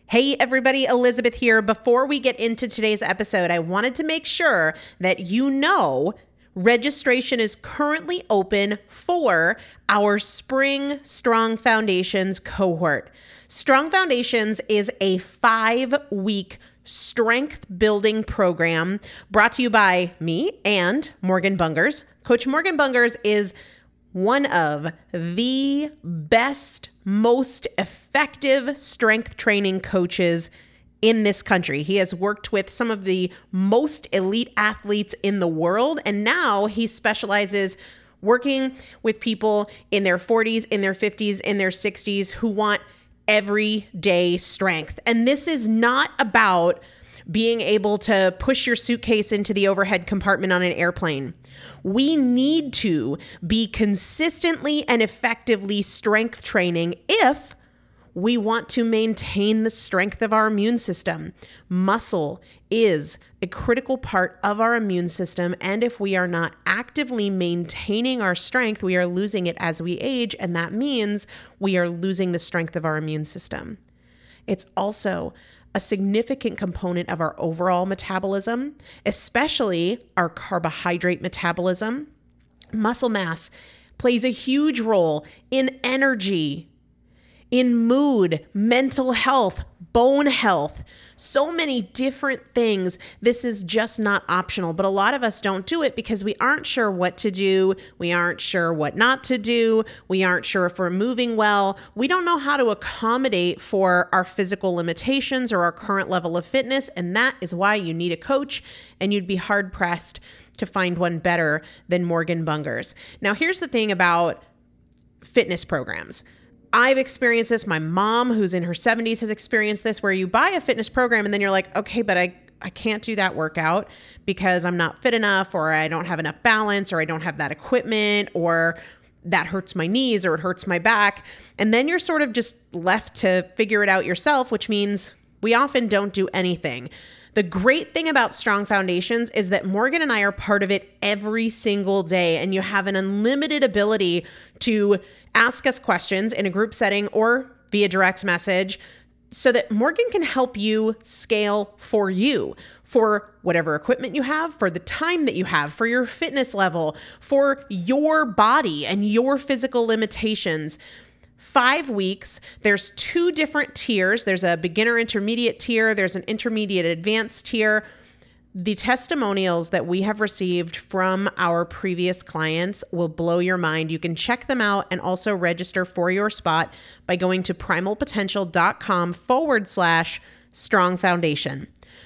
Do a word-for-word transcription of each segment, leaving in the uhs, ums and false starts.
Hey everybody, Elizabeth here. Before we get into today's episode, I wanted to make sure that you know registration is currently open for our Spring Strong Foundations cohort. Strong Foundations is a five-week strength building program brought to you by me and Morgan Bungers. Coach Morgan Bungers is one of the best, most effective strength training coaches in this country. He has worked with some of the most elite athletes in the world, and now he specializes working with people in their forties, in their fifties, in their sixties who want everyday strength. And this is not about being able to push your suitcase into the overhead compartment on an airplane. We need to be consistently and effectively strength training if we want to maintain the strength of our immune system. Muscle is a critical part of our immune system, and if we are not actively maintaining our strength, we are losing it as we age, and that means we are losing the strength of our immune system. It's also a significant component of our overall metabolism, especially our carbohydrate metabolism. Muscle mass plays a huge role in energy, in mood, mental health, bone health, so many different things. This is just not optional, but a lot of us don't do it because we aren't sure what to do. We aren't sure what not to do. We aren't sure if we're moving well. We don't know how to accommodate for our physical limitations or our current level of fitness, and that is why you need a coach, and you'd be hard-pressed to find one better than Morgan Bungers. Now, here's the thing about fitness programs. I've experienced this. My mom, who's in her seventies, has experienced this, where you buy a fitness program and then you're like, okay, but I, I can't do that workout because I'm not fit enough, or I don't have enough balance, or I don't have that equipment, or that hurts my knees, or it hurts my back. And then you're sort of just left to figure it out yourself, which means we often don't do anything. The great thing about Strong Foundations is that Morgan and I are part of it every single day, and you have an unlimited ability to ask us questions in a group setting or via direct message so that Morgan can help you scale for you, for whatever equipment you have, for the time that you have, for your fitness level, for your body and your physical limitations. Five weeks, there's two different tiers. There's a beginner intermediate tier. There's an intermediate advanced tier. The testimonials that we have received from our previous clients will blow your mind. You can check them out and also register for your spot by going to primalpotential.com forward slash strong foundation.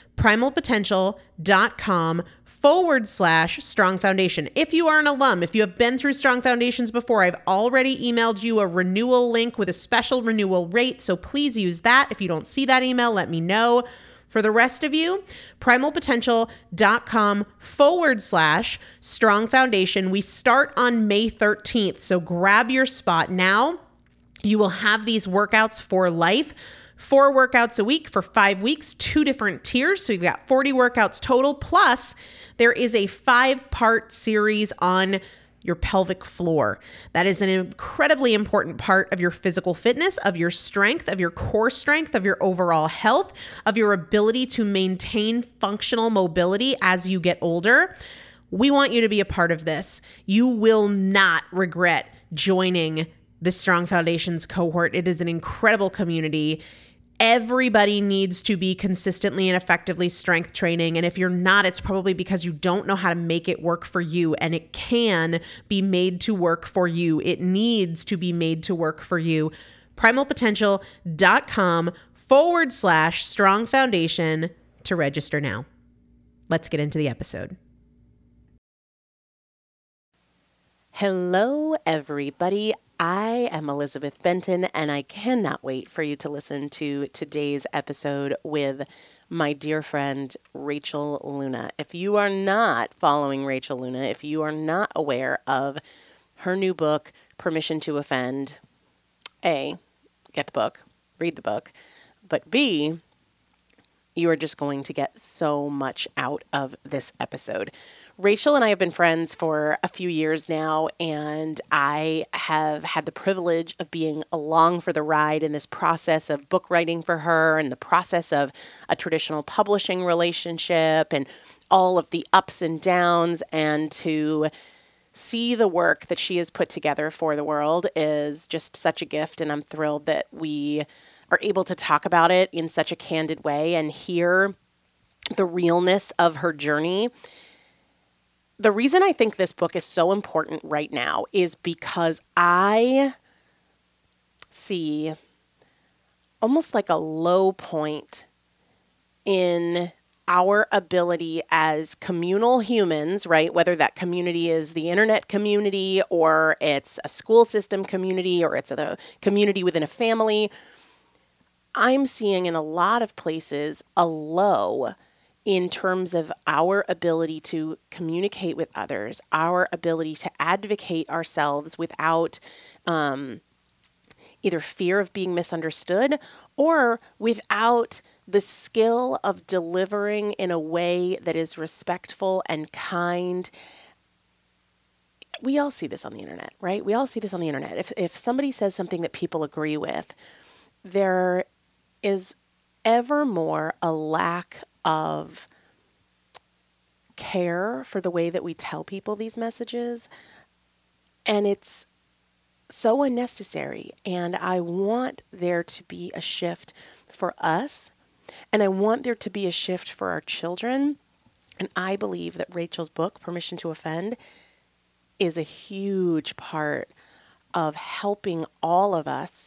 primalpotential.com forward slash strong foundation. If you are an alum, if you have been through Strong Foundations before, I've already emailed you a renewal link with a special renewal rate. So please use that. If you don't see that email, let me know. For the rest of you, primalpotential.com forward slash strong foundation. We start on May thirteenth. So grab your spot now. You will have these workouts for life. Four workouts a week for five weeks, two different tiers. So you've got forty workouts total. Plus, there is a five-part series on your pelvic floor. That is an incredibly important part of your physical fitness, of your strength, of your core strength, of your overall health, of your ability to maintain functional mobility as you get older. We want you to be a part of this. You will not regret joining the Strong Foundations cohort. It is an incredible community. Everybody needs to be consistently and effectively strength training. And if you're not, it's probably because you don't know how to make it work for you. And it can be made to work for you. It needs to be made to work for you. primalpotential.com forward slash strong foundation to register now. Let's get into the episode. Hello, everybody. I am Elizabeth Benton, and I cannot wait for you to listen to today's episode with my dear friend, Rachel Luna. If you are not following Rachel Luna, if you are not aware of her new book, Permission to Offend, A, get the book, read the book, but B, You are just going to get so much out of this episode. Rachel and I have been friends for a few years now, and I have had the privilege of being along for the ride in this process of book writing for her and the process of a traditional publishing relationship and all of the ups and downs. And to see the work that she has put together for the world is just such a gift, and I'm thrilled that we are able to talk about it in such a candid way and hear the realness of her journey. The reason I think this book is so important right now is because I see almost like a low point in our ability as communal humans, right? Whether that community is the internet community or it's a school system community or it's a community within a family. I'm seeing in a lot of places a low in terms of our ability to communicate with others, our ability to advocate ourselves without um, either fear of being misunderstood or without the skill of delivering in a way that is respectful and kind. We all see this on the internet, right? We all see this on the internet. If if somebody says something that people agree with, there is ever more a lack of care for the way that we tell people these messages. And it's so unnecessary. And I want there to be a shift for us. And I want there to be a shift for our children. And I believe that Rachel's book, Permission to Offend, is a huge part of helping all of us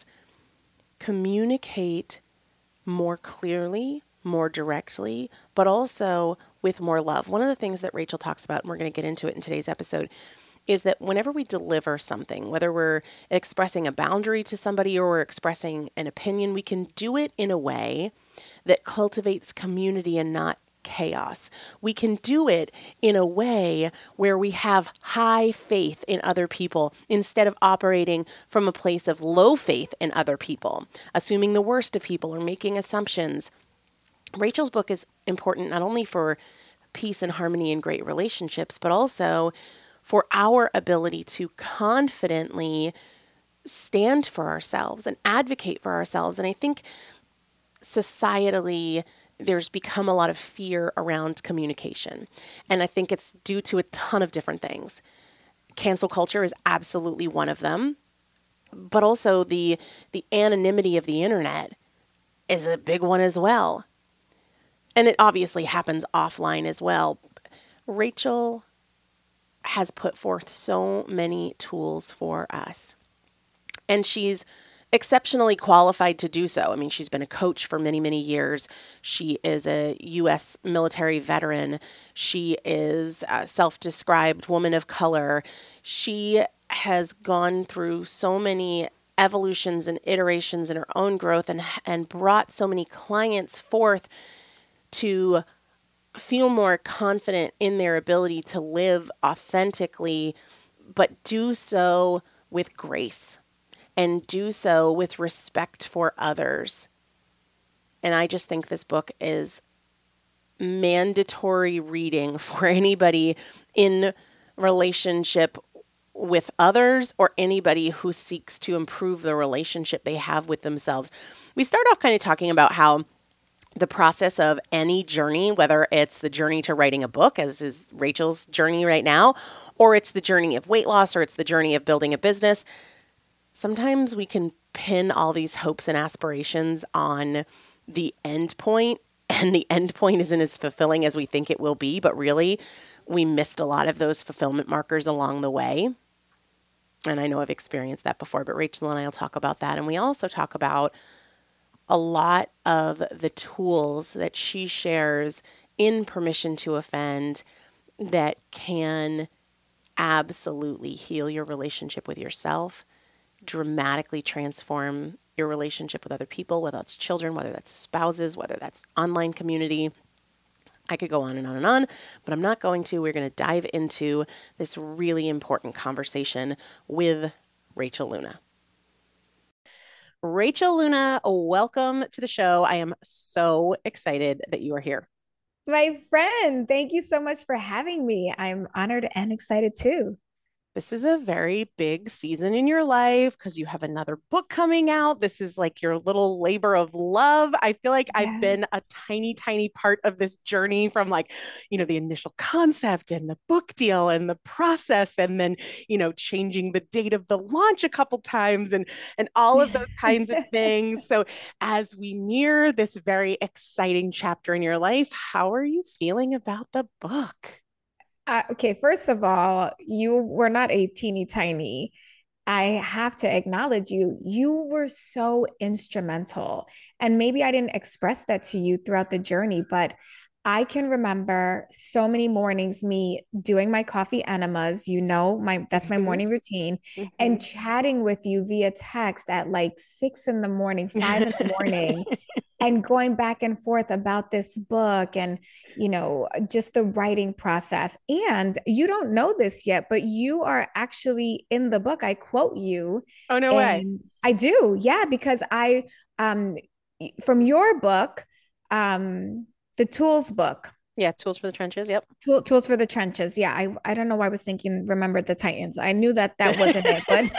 communicate more clearly, more directly, but also with more love. One of the things that Rachel talks about, and we're going to get into it in today's episode, is that whenever we deliver something, whether we're expressing a boundary to somebody or we're expressing an opinion, we can do it in a way that cultivates community and not chaos. We can do it in a way where we have high faith in other people instead of operating from a place of low faith in other people, assuming the worst of people or making assumptions. Rachel's book is important not only for peace and harmony and great relationships, but also for our ability to confidently stand for ourselves and advocate for ourselves. And I think societally, there's become a lot of fear around communication. And I think it's due to a ton of different things. Cancel culture is absolutely one of them. But also the the anonymity of the internet is a big one as well. And it obviously happens offline as well. Rachel has put forth so many tools for us. And she's exceptionally qualified to do so. I mean, she's been a coach for many, many years. She is a U S military veteran. She is a self-described woman of color. She has gone through so many evolutions and iterations in her own growth and, and brought so many clients forth to feel more confident in their ability to live authentically, but do so with grace and do so with respect for others. And I just think this book is mandatory reading for anybody in relationship with others or anybody who seeks to improve the relationship they have with themselves. We start off kind of talking about how the process of any journey, whether it's the journey to writing a book, as is Rachel's journey right now, or it's the journey of weight loss, or it's the journey of building a business, sometimes we can pin all these hopes and aspirations on the end point, and the end point isn't as fulfilling as we think it will be, but really we missed a lot of those fulfillment markers along the way. And I know I've experienced that before, but Rachel and I will talk about that. And we also talk about a lot of the tools that she shares in Permission to Offend that can absolutely heal your relationship with yourself, dramatically transform your relationship with other people, whether it's children, whether that's spouses, whether that's online community. I could go on and on and on, but I'm not going to. We're going to dive into this really important conversation with Rachel Luna. Rachel Luna, welcome to the show. I am so excited that you are here. My friend, thank you so much for having me. I'm honored and excited too. This is a very big season in your life because you have another book coming out. This is like your little labor of love. I feel like I've Yes. been a tiny, tiny part of this journey from like, you know, the initial concept and the book deal and the process, and then, you know, changing the date of the launch a couple times and and all of those kinds of things. So as we near this very exciting chapter in your life, how are you feeling about the book? Uh, okay, first of all, you were not a teeny tiny. I have to acknowledge you. You were so instrumental. And maybe I didn't express that to you throughout the journey, but I can remember so many mornings, me doing my coffee enemas, you know, my that's my Mhm, morning routine, mhm. and chatting with you via text at like six in the morning, five in the morning, and going back and forth about this book and you know just the writing process. And you don't know this yet, but you are actually in the book. I quote you. Oh, no way. And I do, yeah, because I um from your book, um the tools book, Yeah, Tools for the Trenches. Yep. Tool, tools for the trenches. Yeah, i i don't know why I was thinking remember the Titans. I knew that that wasn't it, but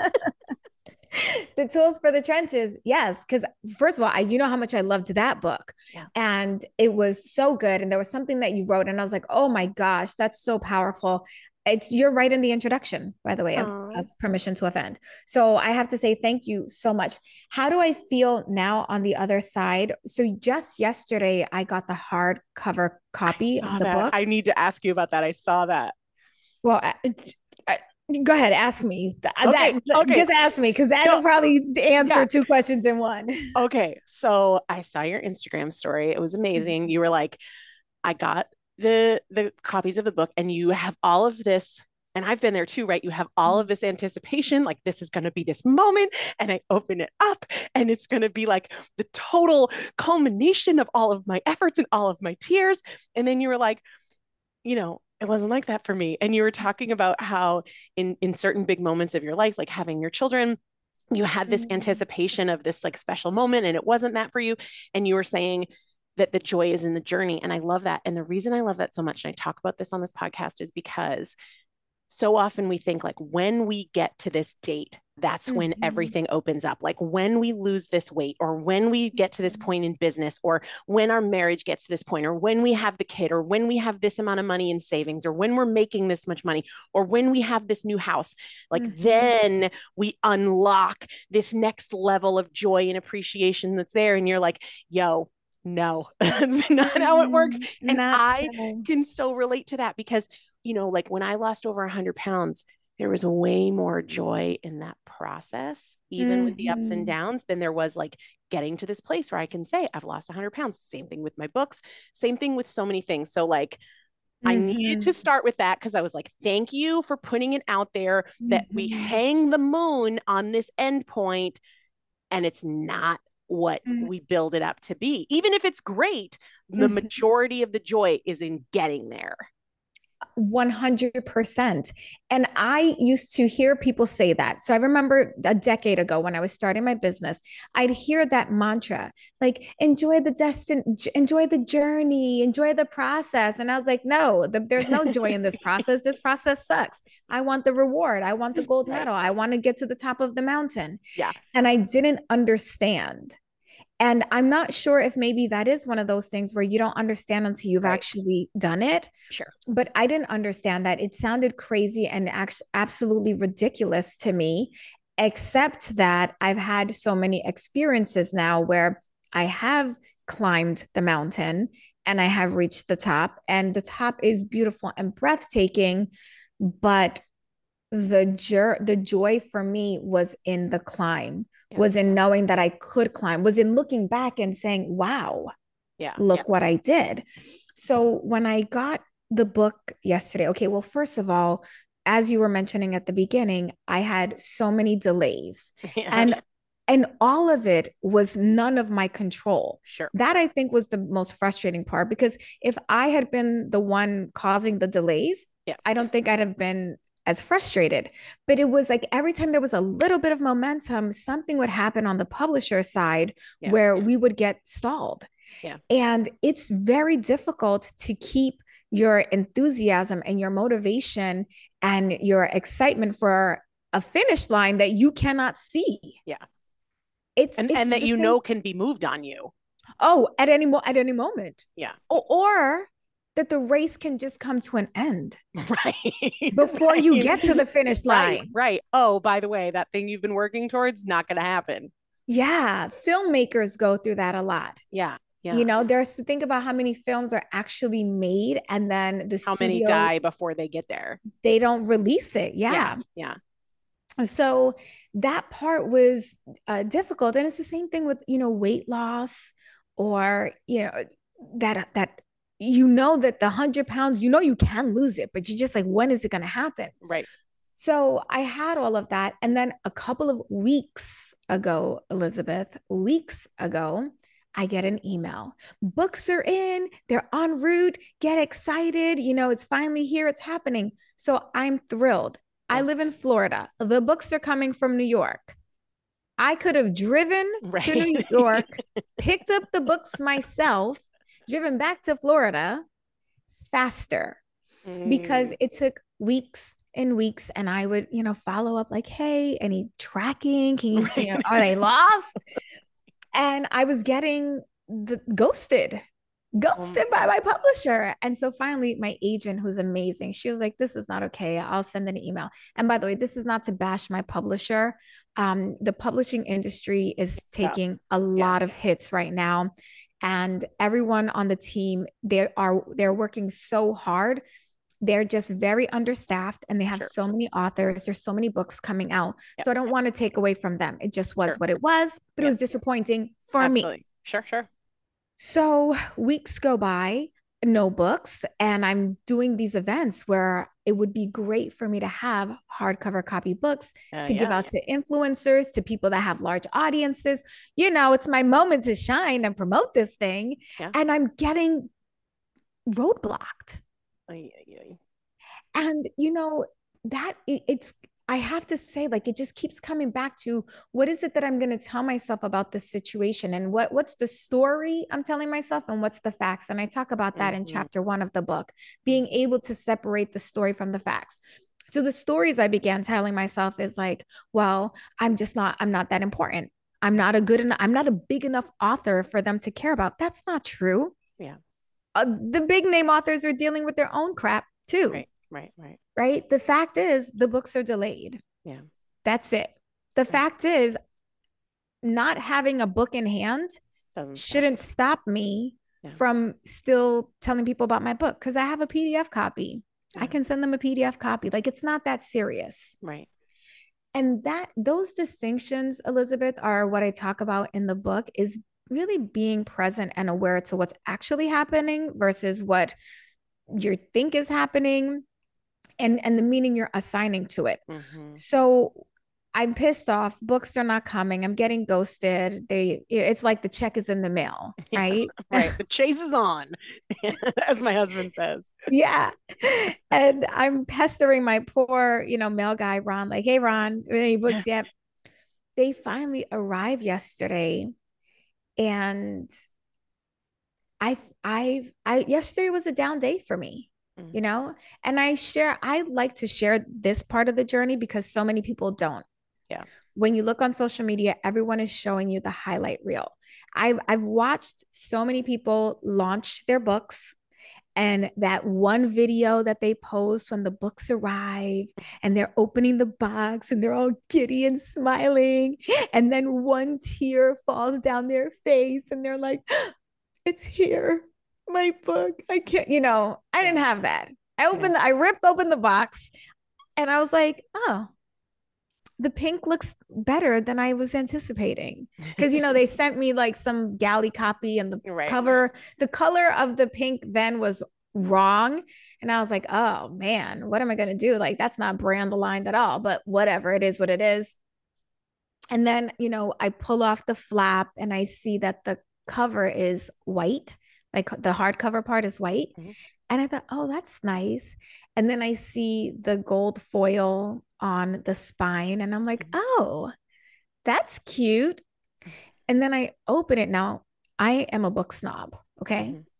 the tools for the trenches, yes, because first of all, I, you know how much I loved that book, Yeah. and it was so good. And there was something that you wrote, and I was like, oh my gosh, that's so powerful. It's you're right in the introduction, by the way, of, Oh, of Permission to Offend. So I have to say thank you so much. How do I feel now on the other side? So just yesterday, I got the hardcover I copy of saw the that. book. I need to ask you about that. I saw that. Well, I, I, go ahead, ask me that. Okay. that Okay. just ask me because that'll No, probably answer yeah. two questions in one. Okay. So I saw your Instagram story. It was amazing. You were like, I got the the copies of the book, and you have all of this. And I've been there too, right? You have all of this anticipation, like this is going to be this moment. And I open it up, and it's going to be like the total culmination of all of my efforts and all of my tears. And then you were like, you know, it wasn't like that for me. And you were talking about how in in certain big moments of your life, like having your children, you had this Mhm. anticipation of this like special moment, and it wasn't that for you. And you were saying that the joy is in the journey. And I love that. And the reason I love that so much, and I talk about this on this podcast, is because so often we think like when we get to this date, that's when Mhm. everything opens up. Like when we lose this weight, or when we get to this point in business, or when our marriage gets to this point, or when we have the kid, or when we have this amount of money in savings, or when we're making this much money, or when we have this new house, like Mhm. then we unlock this next level of joy and appreciation that's there. And you're like, yo, no, that's not how it works. Mhm. And Not I so. can so relate to that because you know, like when I lost over one hundred pounds, there was way more joy in that process, even with the ups and Mhm. downs, than there was like getting to this place where I can say, I've lost one hundred pounds. Same thing with my books, same thing with so many things. So, like, I needed to Mhm. start with that because I was like, thank you for putting it out there that we Mhm. hang the moon on this end point, and it's not what Mhm. we build it up to be. Even if it's great, the Mhm. majority of the joy is in getting there. one hundred percent. And I used to hear people say that. So I remember a decade ago when I was starting my business, I'd hear that mantra, like enjoy the destin, enjoy the journey, enjoy the process. And I was like, no, the, there's no joy in this process. This process sucks. I want the reward. I want the gold Right. medal. I want to get to the top of the mountain. Yeah. And I didn't understand. And I'm not sure if maybe that is one of those things where you don't understand until you've Right. actually done it. Sure. But I didn't understand that. It sounded crazy and act- absolutely ridiculous to me, except that I've had so many experiences now where I have climbed the mountain and I have reached the top, and the top is beautiful and breathtaking. But the joy the joy for me was in the climb, Yeah. was in knowing that I could climb, was in looking back and saying, wow, Yeah. Yeah. look what I did. So when I got the book yesterday, okay, well, first of all, as you were mentioning at the beginning, I had so many delays, Yeah. and and all of it was none of my control. Sure. That I think was the most frustrating part, because if I had been the one causing the delays, Yeah. I don't think I'd have been as frustrated. But it was like every time there was a little bit of momentum, something would happen on the publisher side Yeah. where we would get stalled. Yeah. And it's very difficult to keep your enthusiasm and your motivation and your excitement for a finish line that you cannot see. Yeah. It's and, it's and that the you same- know can be moved on you. Oh, at any mo- at any moment. Yeah. Or, or that the race can just come to an end Right. before right. you get to the finish line. Right. Right. Oh, by the way, that thing you've been working towards, not going to happen. Yeah. Filmmakers go through that a lot. Yeah. Yeah. You know, there's to think about how many films are actually made and then the How studio, many die before they get there? they don't release it. Yeah. Yeah. Yeah. So that part was uh, difficult. And it's the same thing with, you know, weight loss or, you know, that, that, you know, that the hundred pounds, you know, you can lose it, but you're just like, when is it going to happen? Right. So I had all of that. And then a couple of weeks ago, Elizabeth, weeks ago, I get an email. Books are in, they're en route, get excited. You know, it's finally here, it's happening. So I'm thrilled. Yeah. I live in Florida. The books are coming from New York. I could have driven right. to New York, picked up the books myself, driven back to Florida faster mm. because it took weeks and weeks. And I would, you know, follow up like, hey, any tracking? Can you, you know, are they lost? And I was getting the ghosted, ghosted oh by my publisher. And so finally my agent, who's amazing, she was like, this is not okay. I'll send an email. And by the way, this is not to bash my publisher. Um, the publishing industry is taking yeah. a lot yeah. of hits right now. And everyone on the team, they are, they're working so hard. They're just very understaffed and they have sure. so many authors. There's so many books coming out. Yep. So I don't want to take away from them. It just was sure. what it was, but yep. it was disappointing for Absolutely. me. Sure, sure. So weeks go by, no books, and I'm doing these events where it would be great for me to have hardcover copy books uh, to yeah. give out to influencers, to people that have large audiences. You know, it's my moment to shine and promote this thing. Yeah. And I'm getting roadblocked. And, you know, that it, it's, I have to say, like, it just keeps coming back to what is it that I'm going to tell myself about this situation and what, what's the story I'm telling myself and what's the facts. And I talk about that mm-hmm. in chapter one of the book, being able to separate the story from the facts. So the stories I began telling myself is like, well, I'm just not, I'm not that important. I'm not a good enough, I'm not a big enough author for them to care about. That's not true. Yeah. Uh, the big name authors are dealing with their own crap too. Right, right, right. Right. The fact is the books are delayed. Yeah. That's it. The yeah. fact is not having a book in hand Doesn't shouldn't sense. stop me yeah. from still telling people about my book because I have a P D F copy. Yeah. I can send them a P D F copy. Like it's not that serious. Right. And that those distinctions, Elizabeth, are what I talk about in the book is really being present and aware to what's actually happening versus what you think is happening and, and the meaning you're assigning to it. Mm-hmm. So I'm pissed off. Books are not coming. I'm getting ghosted. They, it's like the check is in the mail, right? Yeah, right. The chase is on, as my husband says. Yeah. And I'm pestering my poor, you know, mail guy, Ron, like, hey, Ron, any books yet? They finally arrived yesterday. And I've, I've, I, yesterday was a down day for me, mm-hmm. you know, and I share, I like to share this part of the journey because so many people don't. Yeah. When you look on social media, everyone is showing you the highlight reel. I've, I've watched so many people launch their books and that one video that they post when the books arrive and they're opening the box and they're all giddy and smiling. And then one tear falls down their face and they're like, it's here, my book. I can't, you know, I didn't have that. I opened, yeah. I ripped open the box and I was like, oh, the pink looks better than I was anticipating. Cause you know, they sent me like some galley copy and the right. cover, the color of the pink then was wrong. And I was like, oh man, what am I going to do? Like, that's not brand aligned at all, but whatever, it is what it is. And then, you know, I pull off the flap and I see that the cover is white, Like the hardcover part is white. Mhm. And I thought, oh, that's nice. And then I see the gold foil on the spine, and I'm like, Mhm. oh, that's cute. And then I open it. Now, I am a book snob. Okay. Mhm.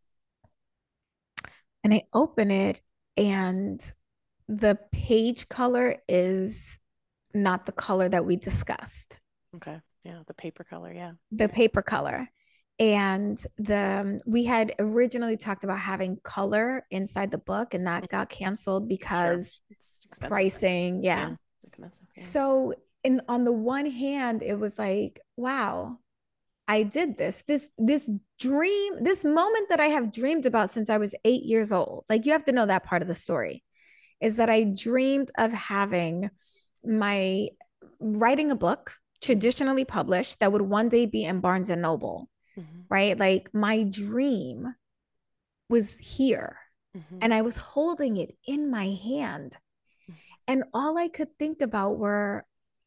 And I open it, and the page color is not the color that we discussed, Okay. Yeah. The paper color. Yeah. the paper color. And the we had originally talked about having color inside the book, and that got canceled Sure. because It's expensive. pricing. Yeah. Yeah. Expensive. Yeah. So in on the one hand, it was like, wow, I did this. This this dream, this moment that I have dreamed about since I was eight years old. Like you have to know that part of the story is that I dreamed of having my writing a book traditionally published that would one day be in Barnes and Noble, Mhm. right? Like my dream was here Mhm. and I was holding it in my hand. And all I could think about were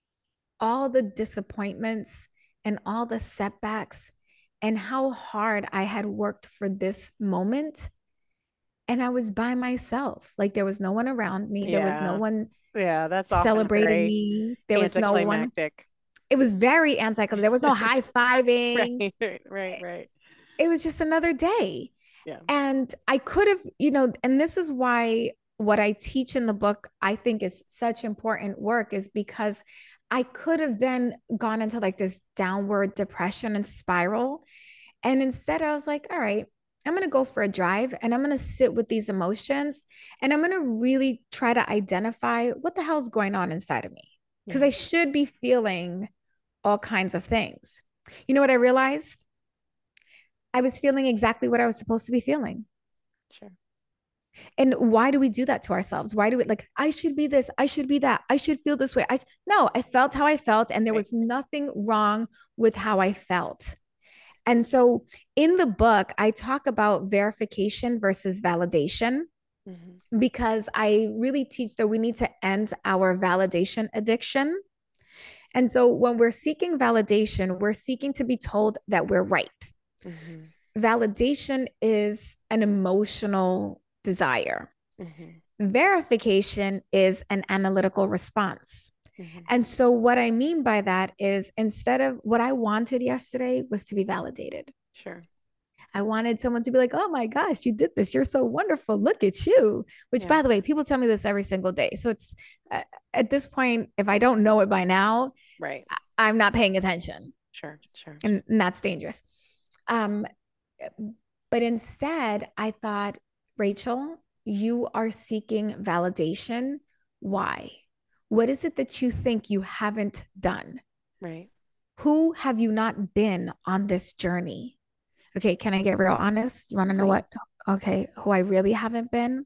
all the disappointments and all the setbacks and how hard I had worked for this moment. And I was by myself. Like there was no one around me. There was no Yeah. one Yeah. That's often celebrating very me. There was no one. anticlimactic. It was very anti. There was no high fiving. Right. Right. Right. Right. It was just another day. Yeah. And I could have, you know, and this is why what I teach in the book, I think is such important work, is because I could have then gone into like this downward depression and spiral. And instead, I was like, all right, I'm going to go for a drive and I'm going to sit with these emotions and I'm going to really try to identify what the hell's going on inside of me. Because Yeah. I should be feeling all kinds of things. You know what I realized? I was feeling exactly what I was supposed to be feeling. Sure. And why do we do that to ourselves? Why do we like, I should be this, I should be that, I should feel this way. I no, I felt how I felt, and there Right. was nothing wrong with how I felt. And so in the book, I talk about verification versus validation Mhm. because I really teach that we need to end our validation addiction. And so when we're seeking validation, we're seeking to be told that we're right. Mhm. Validation is an emotional desire. Mhm. Verification is an analytical response. Mhm. And so, what I mean by that is instead of what I wanted yesterday was to be validated. Sure. I wanted someone to be like, oh my gosh, you did this. You're so wonderful. Look at you. Which, Yeah. by the way, people tell me this every single day. So, it's uh, at this point, if I don't know it by now, Right. I'm not paying attention. Sure. Sure. And, and that's dangerous. Um, but instead, I thought, Rachel, you are seeking validation. Why? What is it that you think you haven't done? Right. Who have you not been on this journey? Okay, can I get real honest? You want to know what? Okay, who I really haven't been?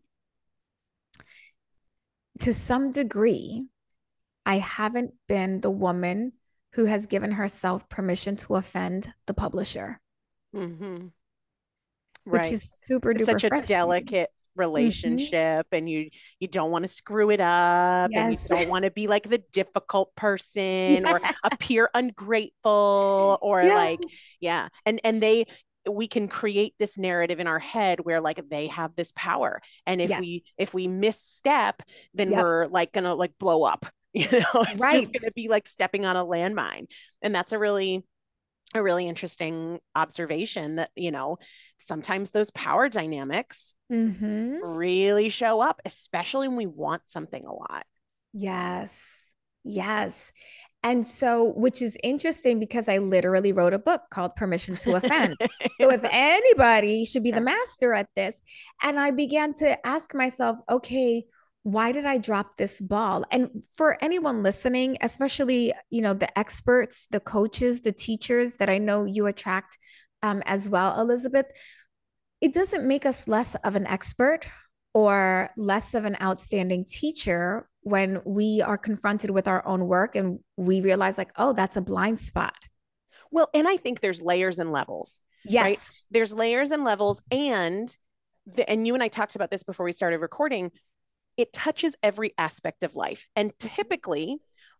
To some degree, I haven't been the woman who has given herself permission to offend the publisher, Mm-hmm. which Right. is super It's duper such a frustrating. delicate Mhm. relationship, and you you don't want to screw it up, and you Yes. don't want to be like the difficult person or Yeah. appear ungrateful or Yeah. like, yeah. And and they we can create this narrative in our head where like they have this power. And if Yeah. we if we misstep, then Yep. we're like gonna like blow up. You know, it's Right. just gonna be like stepping on a landmine. And that's a really a really interesting observation that, you know, sometimes those power dynamics Mm-hmm. really show up, especially when we want something a lot. Yes. Yes. And so, which is interesting because I literally wrote a book called Permission to Offend. So, if anybody should be the Sure. master at this, and I began to ask myself, okay, why did I drop this ball? And for anyone listening, especially, you know, the experts, the coaches, the teachers that I know you attract um, as well, Elizabeth, it doesn't make us less of an expert or less of an outstanding teacher when we are confronted with our own work and we realize like, oh, that's a blind spot. Well, and I think there's layers and levels. Yes. Right? There's layers and levels. And the, and you and I talked about this before we started recording. It touches every aspect of life. And typically,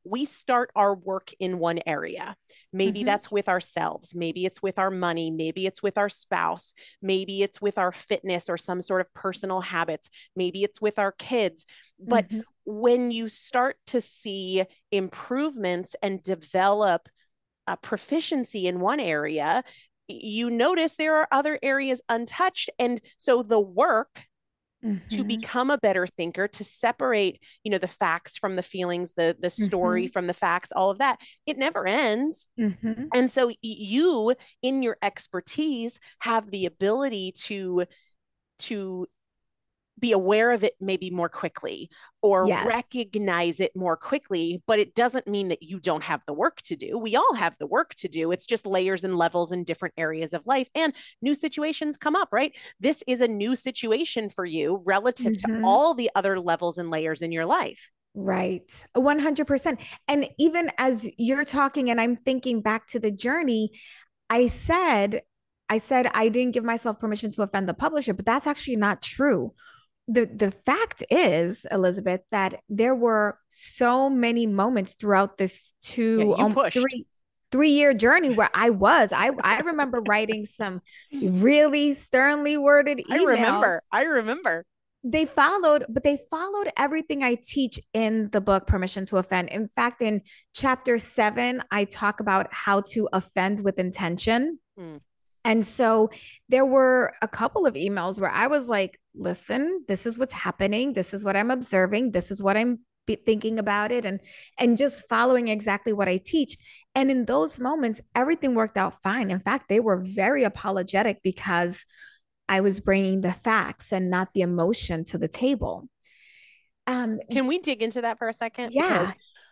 we start our work in one area. Maybe Mhm. that's with ourselves. Maybe it's with our money. Maybe it's with our spouse. Maybe it's with our fitness or some sort of personal habits. Maybe it's with our kids. But Mhm. when you start to see improvements and develop a proficiency in one area, you notice there are other areas untouched. And so the work to Mhm. become a better thinker, to separate, you know, the facts from the feelings, the the story Mhm. from the facts, all of that, it never ends. Mhm. And so you, in your expertise, have the ability to to be aware of it maybe more quickly or Yes. recognize it more quickly, but it doesn't mean that you don't have the work to do. We all have the work to do. It's just layers and levels in different areas of life, and new situations come up, right? This is a new situation for you relative to Mhm. all the other levels and layers in your life. Right. one hundred percent. And even as you're talking and I'm thinking back to the journey, I said, I said I didn't give myself permission to offend the publisher, but that's actually not true. The the fact is, Elizabeth, that there were so many moments throughout this Yeah, two, you um, pushed. three, three year journey where I was. I I remember writing some really sternly worded I emails. remember. I remember. They followed, but they followed everything I teach in the book, Permission to Offend. In fact, in chapter seven, I talk about how to offend with intention. Hmm. And so there were a couple of emails where I was like, listen, this is what's happening. This is what I'm observing. This is what I'm thinking about it, and and just following exactly what I teach. And in those moments, everything worked out fine. In fact, they were very apologetic because I was bringing the facts and not the emotion to the table. Um, Can we dig into that for a second? yeah. Because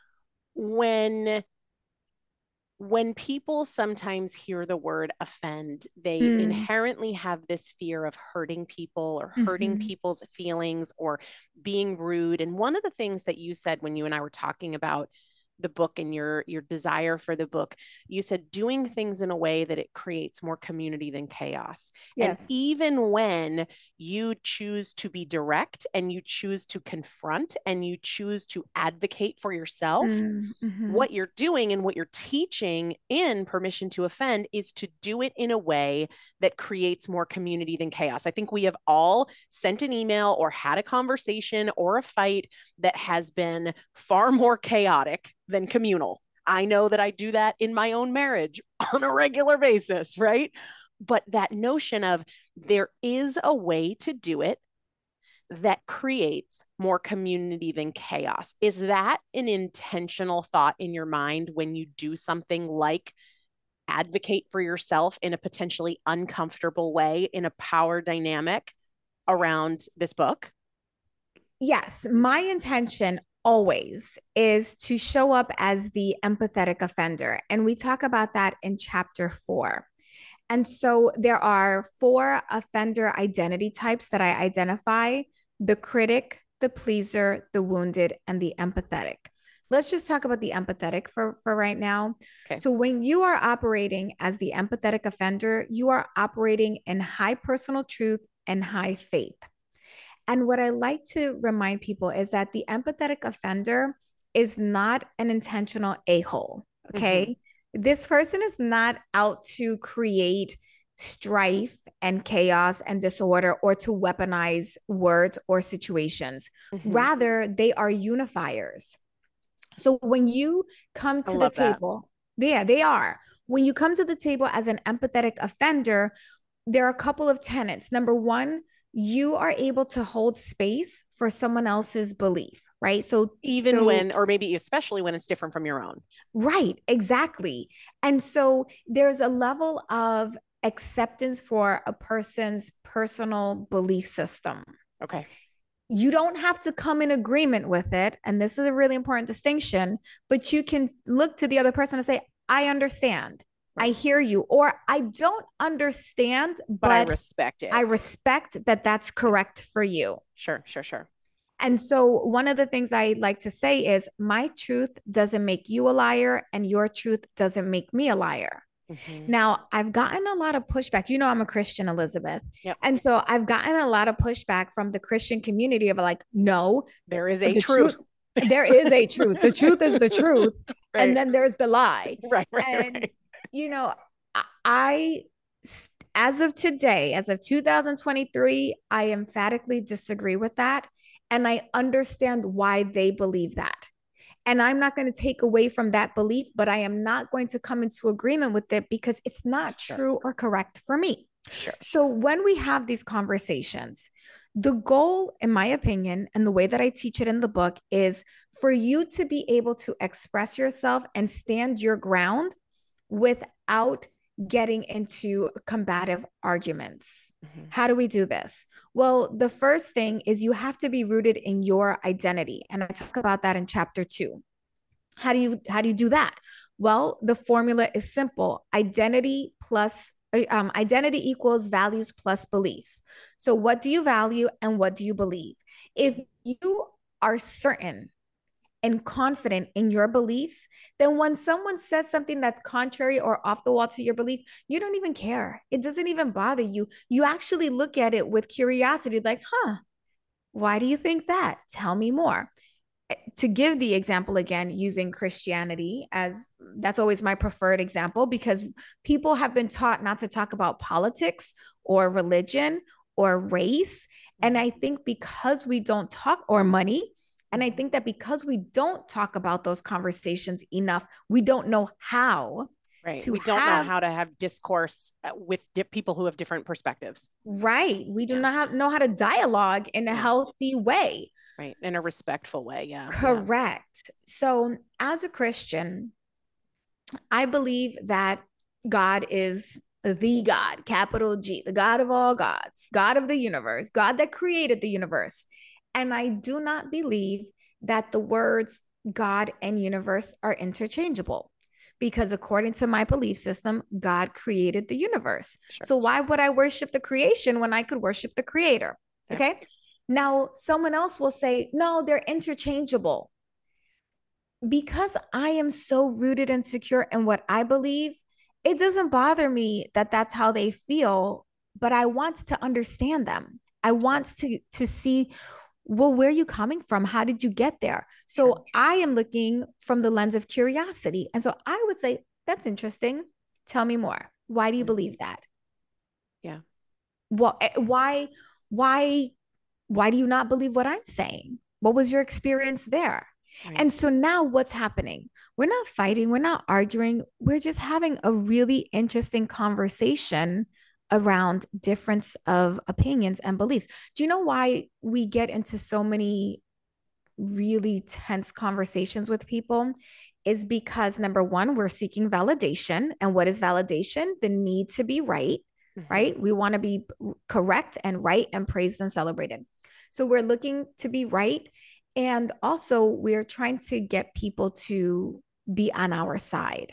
when when people sometimes hear the word offend, they Mm, inherently have this fear of hurting people or hurting mhm. people's feelings or being rude. And one of the things that you said when you and I were talking about the book and your your desire for the book, you said doing things in a way that it creates more community than chaos. And Yes. even when you choose to be direct and you choose to confront and you choose to advocate for yourself, Mm, mhm. what you're doing and what you're teaching in Permission to Offend is to do it in a way that creates more community than chaos. I think we have all sent an email or had a conversation or a fight that has been far more chaotic than communal. I know that I do that in my own marriage on a regular basis, right? But that notion of there is a way to do it that creates more community than chaos. Is that an intentional thought in your mind when you do something like advocate for yourself in a potentially uncomfortable way in a power dynamic around this book? Yes, my intention always is to show up as the empathetic offender. And we talk about that in chapter four. And so there are four offender identity types that I identify: the critic, the pleaser, the wounded, and the empathetic. Let's just talk about the empathetic for, for right now. Okay. So, when you are operating as the empathetic offender, you are operating in high personal truth and high faith. And what I like to remind people is that the empathetic offender is not an intentional a hole. Mm-hmm. Okay. This person is not out to create strife and chaos and disorder or to weaponize words or situations. Mm-hmm. Rather, they are unifiers. So when you come I to the love that. table, yeah, they are. When you come to the table as an empathetic offender, there are a couple of tenets. Number one, you are able to hold space for someone else's belief, right? So, Even so when, or maybe especially when it's different from your own. right, exactly. And so there's a level of acceptance for a person's personal belief system. Okay. You don't have to come in agreement with it. And this is a really important distinction, but you can look to the other person and say, I understand. I Right. hear you, or I don't understand, But I but respect it. I respect that that's correct for you. Sure, sure, sure. And so, one of the things I like to say is, my truth doesn't make you a liar, and your truth doesn't make me a liar. Mm-hmm. Now, I've gotten a lot of pushback. You know, I'm a Christian, Elizabeth. Yep. And so I've gotten a lot of pushback from the Christian community of like, no, There is a the truth. truth, There is a truth. The truth is the truth. Right. And then there's the lie. Right, right, and, right. you know, I, as of today, as of two thousand twenty-three, I emphatically disagree with that. And I understand why they believe that. And I'm not going to take away from that belief, but I am not going to come into agreement with it because it's not Sure. true or correct for me. Sure. So when we have these conversations, the goal, in my opinion, and the way that I teach it in the book is for you to be able to express yourself and stand your ground without getting into combative arguments. Mm-hmm. How do we do this? Well, the first thing is you have to be rooted in your identity. And I talk about that in chapter two. How do you, how do you do that? Well, the formula is simple. Identity plus um, identity equals values plus beliefs. So what do you value and what do you believe? If you are certain and confident in your beliefs, then when someone says something that's contrary or off the wall to your belief, you don't even care. It doesn't even bother you. You actually look at it with curiosity, like, huh, why do you think that? Tell me more. To give the example again, using Christianity as that's always my preferred example, because people have been taught not to talk about politics or religion or race. And I think because we don't talk, or money, and I think that because we don't talk about those conversations enough, we don't know how. Right. We don't have, know how to have discourse with di- people who have different perspectives. Right. We do yeah. not know how to dialogue in a yeah. healthy way. Right. In a respectful way. Yeah. Correct. Yeah. So as a Christian, I believe that God is the God, capital G, the God of all gods, God of the universe, God that created the universe. And I do not believe that the words God and universe are interchangeable, because according to my belief system, God created the universe. Sure. So why would I worship the creation when I could worship the creator? Yeah. Okay. Now, someone else will say, no, they're interchangeable. Because I am so rooted and secure in what I believe, it doesn't bother me that that's how they feel, but I want to understand them. I want to, to see, well, where are you coming from? How did you get there? So sure. I am looking from the lens of curiosity. And so I would say, that's interesting. Tell me more. Why do you believe that? Yeah. Well, why, why, why do you not believe what I'm saying? What was your experience there? Right. And so now what's happening? We're not fighting. We're not arguing. We're just having a really interesting conversation around difference of opinions and beliefs. Do you know why we get into so many really tense conversations with people? Is because number one, we're seeking validation. And what is validation? The need to be right, mm-hmm. right? We want to be correct and right and praised and celebrated. So we're looking to be right. And also we're trying to get people to be on our side.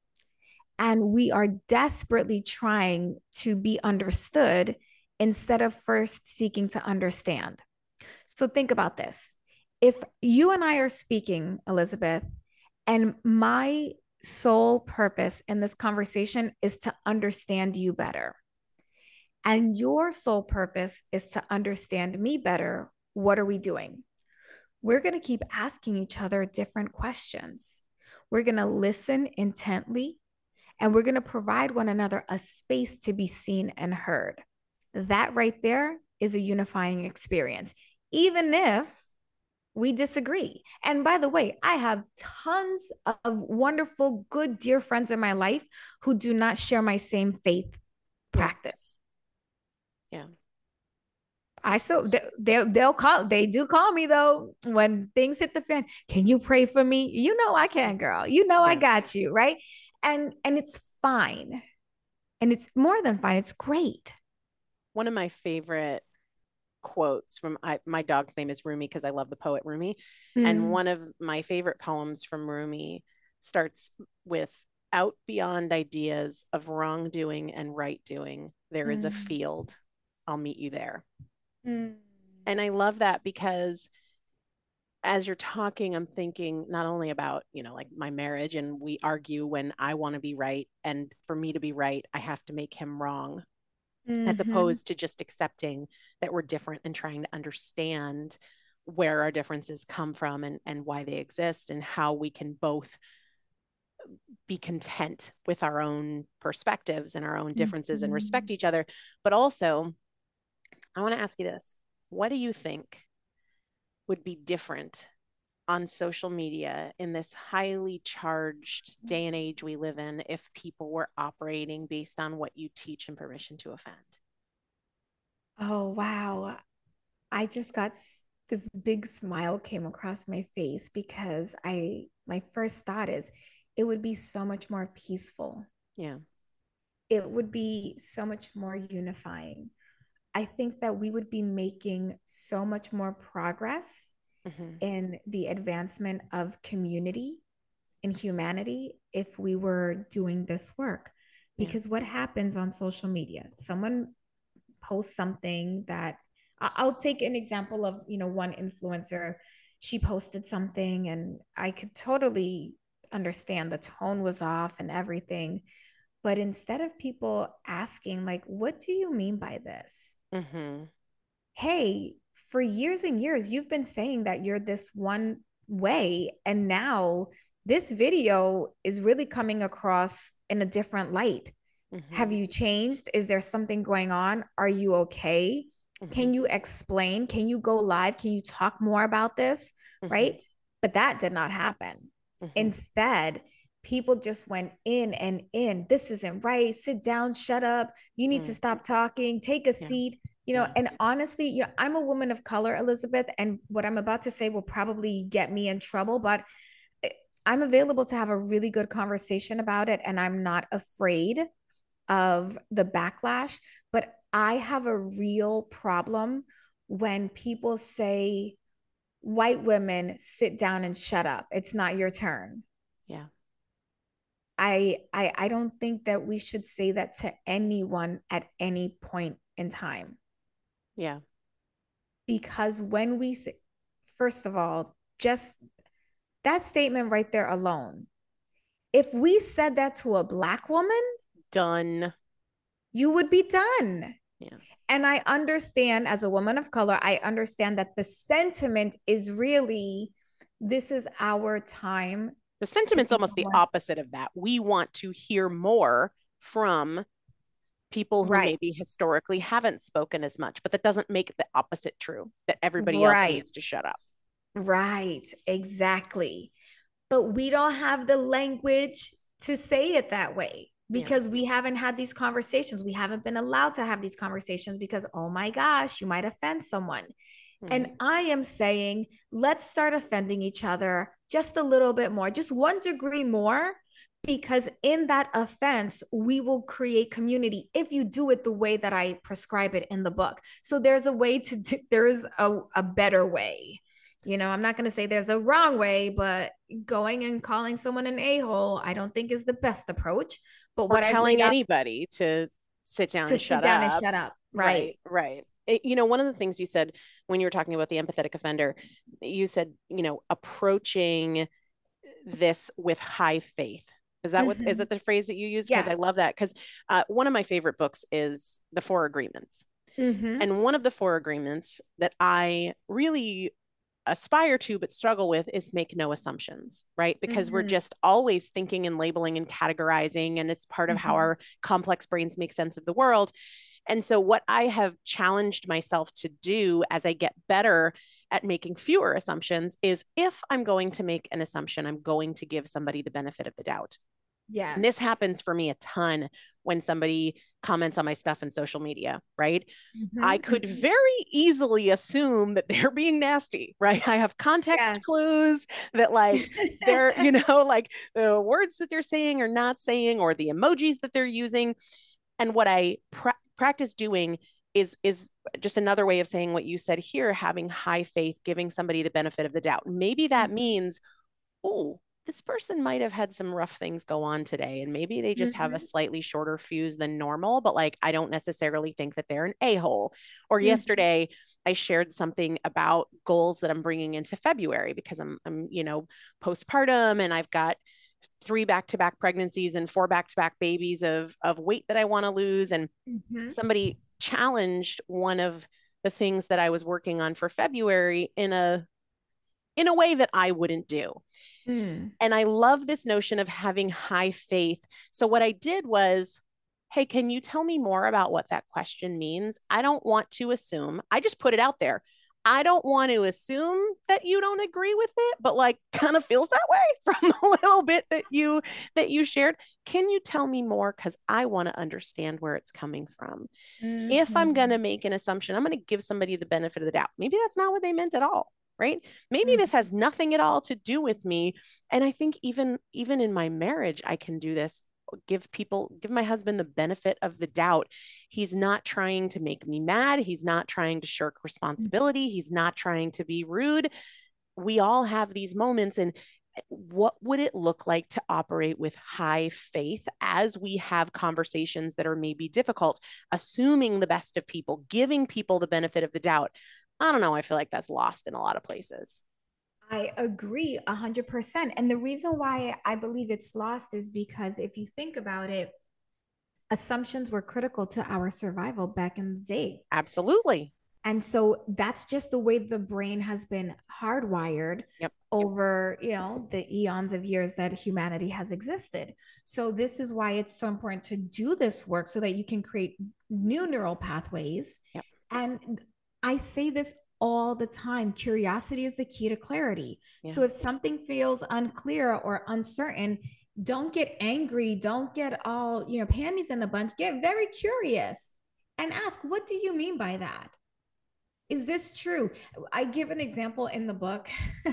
And we are desperately trying to be understood instead of first seeking to understand. So think about this. If you and I are speaking, Elizabeth, and my sole purpose in this conversation is to understand you better, and your sole purpose is to understand me better, what are we doing? We're going to keep asking each other different questions. We're going to listen intently, and we're going to provide one another a space to be seen and heard. That right there is a unifying experience, even if we disagree. And by the way, I have tons of wonderful, good, dear friends in my life who do not share my same faith practice. Yeah. I still, they, they, they'll call, they do call me though, when things hit the fan. Can you pray for me? You know, I can, girl. You know, yeah. I got you. Right. And, and it's fine. And it's more than fine. It's great. One of my favorite quotes from I, my dog's name is Rumi because I love the poet Rumi. Mm. And one of my favorite poems from Rumi starts with, out beyond ideas of wrongdoing and right doing, there mm. is a field. I'll meet you there. Mm. And I love that because as you're talking, I'm thinking not only about, you know, like my marriage, and we argue when I want to be right. And for me to be right, I have to make him wrong. Mm-hmm. As opposed to just accepting that we're different and trying to understand where our differences come from and, and why they exist, and how we can both be content with our own perspectives and our own differences and respect each other. But also, I want to ask you this. What do you think would be different on social media in this highly charged day and age we live in if people were operating based on what you teach and permission to offend? Oh, wow. I just got this big smile came across my face because I, my first thought is it would be so much more peaceful. Yeah. It would be so much more unifying. I think that we would be making so much more progress mm-hmm. in the advancement of community and humanity if we were doing this work. Because yeah. what happens on social media? Someone posts something that I'll take an example of, you know, one influencer. She posted something and I could totally understand the tone was off and everything. But instead of people asking, like, what do you mean by this? Mm-hmm. Hey, for years and years, you've been saying that you're this one way. And now this video is really coming across in a different light. Mm-hmm. Have you changed? Is there something going on? Are you okay? Mm-hmm. Can you explain? Can you go live? Can you talk more about this? Mm-hmm. Right? But that did not happen. Mm-hmm. Instead, people just went in and in. This isn't right. Sit down, shut up. You need mm. to stop talking. Take a yeah. seat. You know, yeah. and honestly, yeah, I'm a woman of color, Elizabeth, and what I'm about to say will probably get me in trouble, but I'm available to have a really good conversation about it, and I'm not afraid of the backlash. But I have a real problem when people say, white women, sit down and shut up. It's not your turn. Yeah. I, I I don't think that we should say that to anyone at any point in time. Yeah. Because when we say, first of all, just that statement right there alone, if we said that to a Black woman, done. You would be done. Yeah. And I understand, as a woman of color, I understand that the sentiment is really, this is our time. The sentiment's almost the opposite of that. We want to hear more from people who right. maybe historically haven't spoken as much, but that doesn't make the opposite true, that everybody right. else needs to shut up. Right, exactly. But we don't have the language to say it that way because yeah. we haven't had these conversations. We haven't been allowed to have these conversations because, oh my gosh, you might offend someone. Mm-hmm. And I am saying, let's start offending each other just a little bit more, just one degree more, because in that offense, we will create community if you do it the way that I prescribe it in the book. So there's a way to do, there is a, a better way. You know, I'm not going to say there's a wrong way, but going and calling someone an a-hole, I don't think is the best approach. But or what telling anybody to sit down to and sit shut down up. and shut up. Right. Right. Right. It, you know, one of the things you said when you were talking about the empathetic offender, you said, you know, approaching this with high faith. Is that mm-hmm. what, is that the phrase that you use? Because yeah. I love that. Because uh, one of my favorite books is The Four Agreements. Mm-hmm. And one of the four agreements that I really aspire to but struggle with is make no assumptions, right? Because mm-hmm. we're just always thinking and labeling and categorizing, and it's part of mm-hmm. how our complex brains make sense of the world. And so what I have challenged myself to do as I get better at making fewer assumptions is, if I'm going to make an assumption, I'm going to give somebody the benefit of the doubt. Yes. And this happens for me a ton when somebody comments on my stuff in social media, right? Mm-hmm. I could very easily assume that they're being nasty, right? I have context yes. clues that, like, they're, you know, like the words that they're saying or not saying, or the emojis that they're using. And what I pra- practice doing is, is just another way of saying what you said here, having high faith, giving somebody the benefit of the doubt. Maybe that mm-hmm. means, oh, this person might have had some rough things go on today, and maybe they just mm-hmm. have a slightly shorter fuse than normal, but like, I don't necessarily think that they're an a-hole. Or mm-hmm. yesterday I shared something about goals that I'm bringing into February because I'm, I'm, you know, postpartum, and I've got three back-to-back pregnancies and four back-to-back babies of, of weight that I want to lose. And mm-hmm. somebody challenged one of the things that I was working on for February in a in a way that I wouldn't do. Mm. And I love this notion of having high faith. So what I did was, hey, can you tell me more about what that question means? I don't want to assume. I just put it out there. I don't want to assume that you don't agree with it, but like kind of feels that way from the little bit that you that you shared. Can you tell me more? Because I want to understand where it's coming from. Mm-hmm. If I'm going to make an assumption, I'm going to give somebody the benefit of the doubt. Maybe that's not what they meant at all, right? Maybe Mm-hmm. this has nothing at all to do with me. And I think even even in my marriage, I can do this. Give people, give my husband the benefit of the doubt. He's not trying to make me mad. He's not trying to shirk responsibility. He's not trying to be rude. We all have these moments. And what would it look like to operate with high faith as we have conversations that are maybe difficult, assuming the best of people, giving people the benefit of the doubt? I don't know. I feel like that's lost in a lot of places. I agree a hundred percent. And the reason why I believe it's lost is because if you think about it, assumptions were critical to our survival back in the day. Absolutely. And so that's just the way the brain has been hardwired Yep. over, you know, the eons of years that humanity has existed. So this is why it's so important to do this work so that you can create new neural pathways. Yep. And I say this all the time. Curiosity is the key to clarity. Yeah. So if something feels unclear or uncertain, don't get angry. Don't get all, you know, panties in the bunch. Get very curious and ask, what do you mean by that? Is this true? I give an example in the book.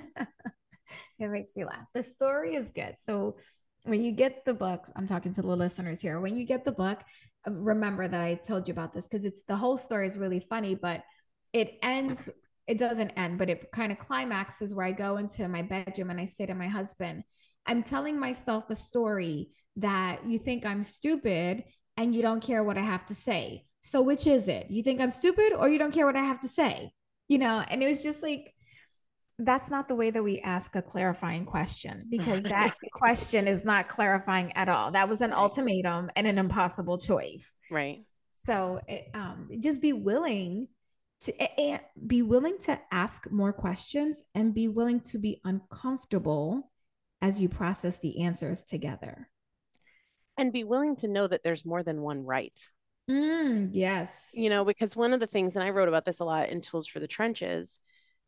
It makes me laugh. The story is good. So when you get the book, I'm talking to the listeners here. When you get the book, remember that I told you about this because it's the whole story is really funny, but it ends, it doesn't end, but it kind of climaxes where I go into my bedroom and I say to my husband, I'm telling myself a story that you think I'm stupid and you don't care what I have to say. So which is it? You think I'm stupid or you don't care what I have to say? You know, and it was just like, that's not the way that we ask a clarifying question because that question is not clarifying at all. That was an Right. ultimatum and an impossible choice. Right. So it, um, just be willing to uh, be willing to ask more questions and be willing to be uncomfortable as you process the answers together. And be willing to know that there's more than one right. Mm, yes. You know, because one of the things, and I wrote about this a lot in Tools for the Trenches,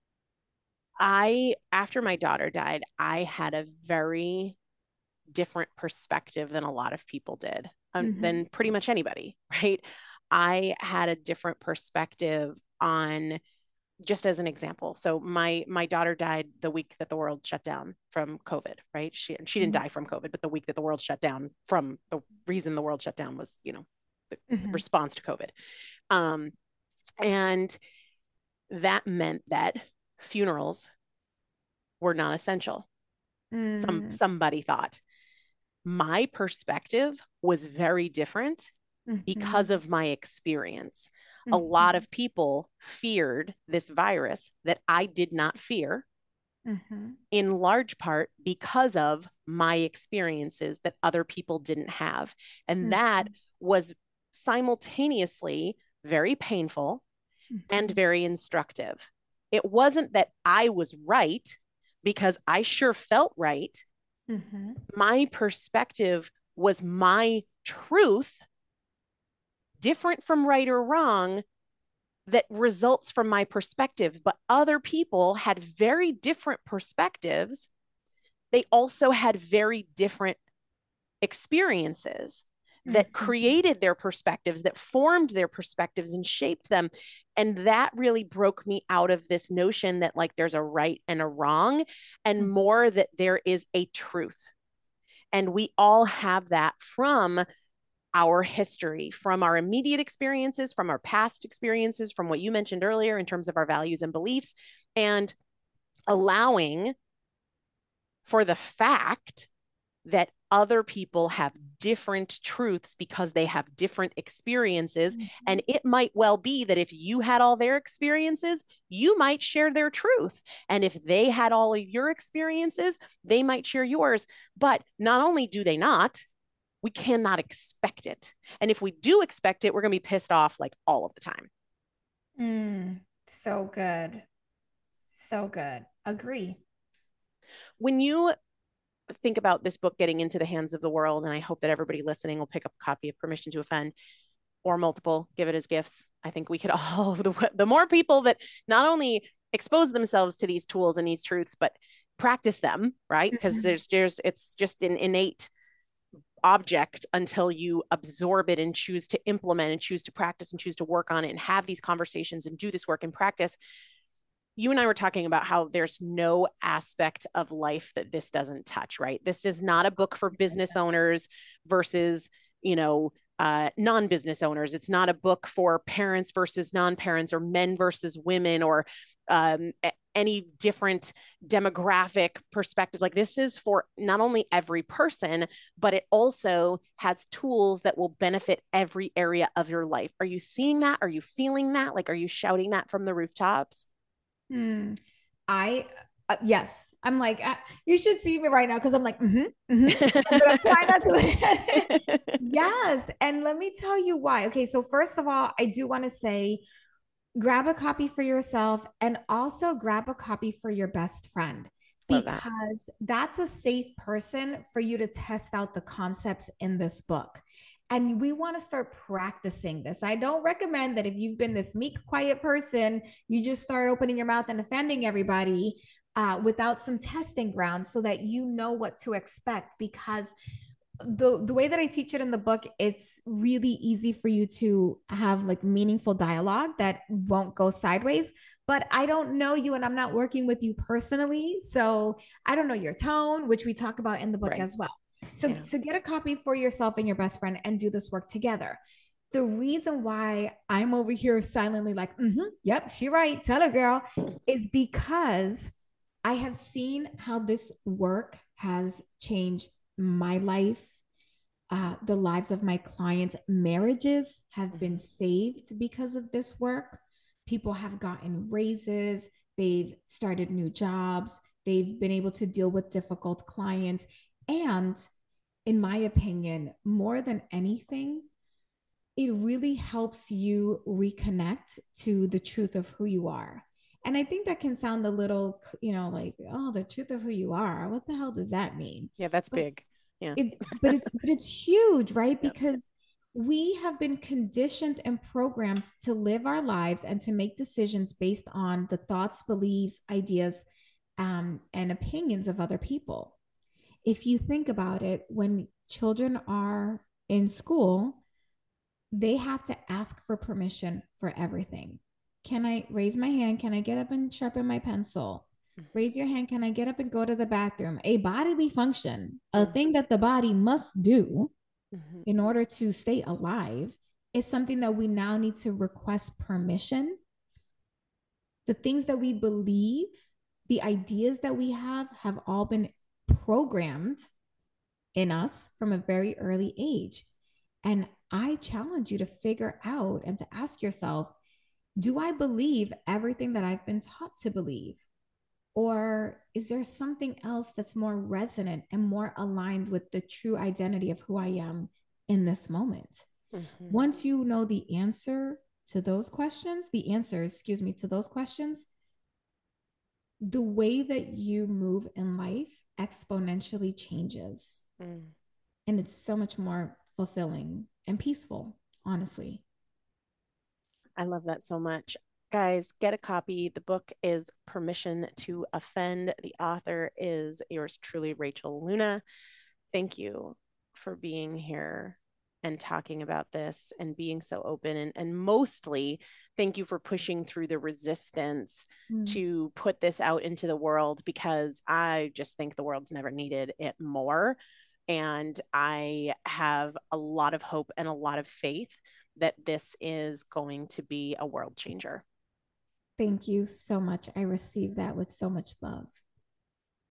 I, after my daughter died, I had a very different perspective than a lot of people did, um, Mhm. than pretty much anybody, right? I had a different perspective on, just as an example. So my my daughter died the week that the world shut down from COVID, right? She she didn't Mhm. die from COVID, but the week that the world shut down from the reason the world shut down was, you know, the Mhm. response to COVID. Um, and that meant that funerals were not essential. Some Mm. somebody thought. My perspective was very different Mhm. because of my experience. A lot of people feared this virus that I did not fear, Mhm. in large part because of my experiences that other people didn't have. And Mhm. that was simultaneously very painful and Mhm. very instructive. It wasn't that I was right because I sure felt right. Mhm. My perspective was my truth, different from right or wrong, that results from my perspective. But other people had very different perspectives. They also had very different experiences that Mhm. created their perspectives, that formed their perspectives and shaped them. And that really broke me out of this notion that like there's a right and a wrong, and Mhm. more that there is a truth. And we all have that from our history, from our immediate experiences, from our past experiences, from what you mentioned earlier in terms of our values and beliefs, and allowing for the fact that other people have different truths because they have different experiences. Mhm. And it might well be that if you had all their experiences, you might share their truth. And if they had all of your experiences, they might share yours. But not only do they not, we cannot expect it. And if we do expect it, we're going to be pissed off like all of the time. Mm, so good. So good. Agree. When you think about this book getting into the hands of the world, and I hope that everybody listening will pick up a copy of Permission to Offend or multiple, give it as gifts. I think we could all, the, the more people that not only expose themselves to these tools and these truths, but practice them, right? Because Mhm. there's, there's, it's just an innate object until you absorb it and choose to implement and choose to practice and choose to work on it and have these conversations and do this work in practice. You and I were talking about how there's no aspect of life that this doesn't touch, right? This is not a book for business owners versus, you know, uh, non-business owners. It's not a book for parents versus non-parents or men versus women or um, any different demographic perspective. Like this is for not only every person, but it also has tools that will benefit every area of your life. Are you seeing that? Are you feeling that? Like, are you shouting that from the rooftops? Hmm. I uh, yes, I'm like uh, you should see me right now because I'm like mm-hmm, mm-hmm. But I'm trying not to. Yes, and let me tell you why. Okay, so first of all, I do want to say grab a copy for yourself and also grab a copy for your best friend Love that. because that's a safe person for you to test out the concepts in this book. And we want to start practicing this. I don't recommend that if you've been this meek, quiet person, you just start opening your mouth and offending everybody uh, without some testing ground so that you know what to expect because the the way that I teach it in the book, it's really easy for you to have like meaningful dialogue that won't go sideways. But I don't know you and I'm not working with you personally. So I don't know your tone, which we talk about in the book Right. as well. So, Yeah. so get a copy for yourself and your best friend and do this work together. The reason why I'm over here silently like, mm-hmm, yep, she right, tell her girl, is because I have seen how this work has changed my life, uh, the lives of my clients. Marriages have been saved because of this work. People have gotten raises, they've started new jobs, they've been able to deal with difficult clients. And in my opinion, more than anything, it really helps you reconnect to the truth of who you are. And I think that can sound a little, you know, like, oh, the truth of who you are. What the hell does that mean? Yeah, that's But big. Yeah. it, but it's but it's huge, right? Yeah. Because we have been conditioned and programmed to live our lives and to make decisions based on the thoughts, beliefs, ideas, um, and opinions of other people. If you think about it, when children are in school, they have to ask for permission for everything. Can I raise my hand? Can I get up and sharpen my pencil? Raise your hand. Can I get up and go to the bathroom? A bodily function, a Mm-hmm. thing that the body must do Mm-hmm. in order to stay alive, is something that we now need to request permission. The things that we believe, the ideas that we have, have all been programmed in us from a very early age. And I challenge you to figure out and to ask yourself, do I believe everything that I've been taught to believe? Or is there something else that's more resonant and more aligned with the true identity of who I am in this moment? Mm-hmm. Once you know the answer to those questions, the answers, excuse me, to those questions, the way that you move in life exponentially changes. Mm. And it's so much more fulfilling and peaceful, honestly. I love that so much. Guys, get a copy. The book is Permission to Offend. The author is yours truly, Rachel Luna. Thank you for being here and talking about this and being so open. And, and mostly, thank you for pushing through the resistance Mm. to put this out into the world because I just think the world's never needed it more. And I have a lot of hope and a lot of faith that this is going to be a world changer. Thank you so much. I received that with so much love.